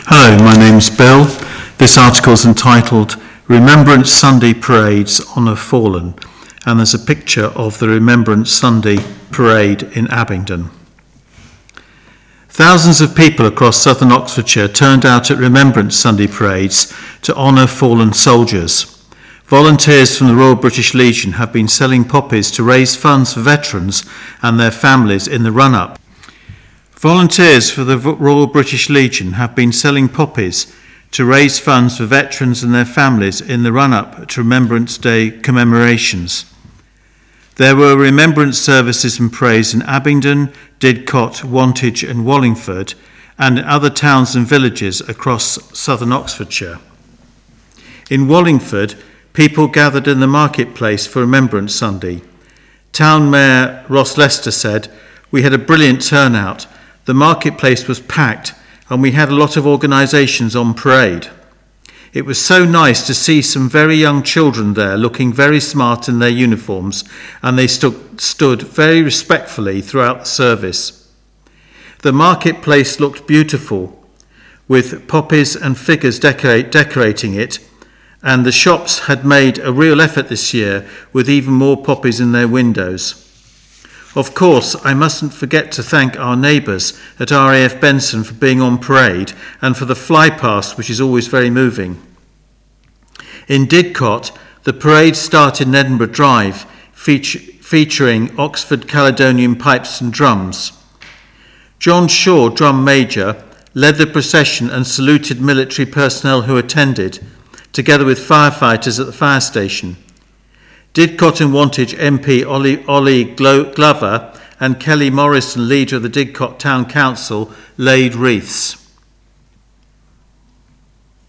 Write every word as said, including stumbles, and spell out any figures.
Hello, my name's Bill. This article is entitled Remembrance Sunday Parades Honour Fallen, and there's a picture of the Remembrance Sunday Parade in Abingdon. Thousands of people across southern Oxfordshire turned out at Remembrance Sunday parades to honour fallen soldiers. Volunteers from the Royal British Legion have been selling poppies to raise funds for veterans and their families in the run-up. Volunteers for the Royal British Legion have been selling poppies to raise funds for veterans and their families in the run-up to Remembrance Day commemorations. There were remembrance services and parades in Abingdon, Didcot, Wantage and Wallingford, and in other towns and villages across southern Oxfordshire. In Wallingford, people gathered in the marketplace for Remembrance Sunday. Town Mayor Ross Lester said, "We had a brilliant turnout. The marketplace was packed and we had a lot of organisations on parade. It was so nice to see some very young children there looking very smart in their uniforms, and they stu- stood very respectfully throughout the service. The marketplace looked beautiful, with poppies and figures decorate, decorating it, and the shops had made a real effort this year with even more poppies in their windows. Of course, I mustn't forget to thank our neighbours at R A F Benson for being on parade and for the flypast, which is always very moving." In Didcot, the parade started in Edinburgh Drive, feature, featuring Oxford Caledonian pipes and drums. John Shaw, drum major, led the procession and saluted military personnel who attended, together with firefighters at the fire station. Didcot and Wantage M P Ollie, Ollie Glover and Kelly Morrison, leader of the Didcot Town Council, laid wreaths.